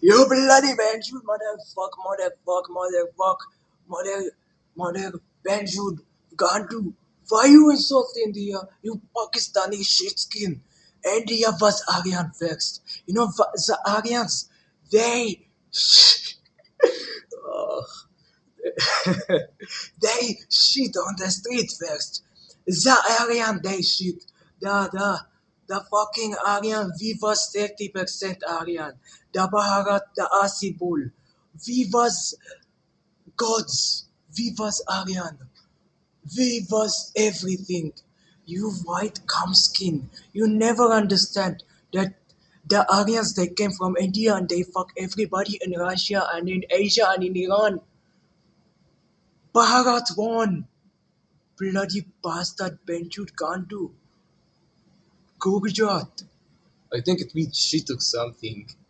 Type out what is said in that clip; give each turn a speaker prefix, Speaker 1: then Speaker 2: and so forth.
Speaker 1: You bloody Banjud, mother Banjud, Gandu. Why you insult India? You Pakistani shitskin. India was Aryan first. You know, the Aryans, they. They shit on the street first. The Aryan, they shit. The fucking Aryan, we was 30% Aryan. The Bharat, the Asibul. We was gods. We was Aryan. We was everything. You white cum skin. You never understand that the Aryans, they came from India and they fuck everybody in Russia and in Asia and in Iran. Bharat won. Bloody bastard Benjut Gandu. Go Gujarat.
Speaker 2: I think it means shit or something.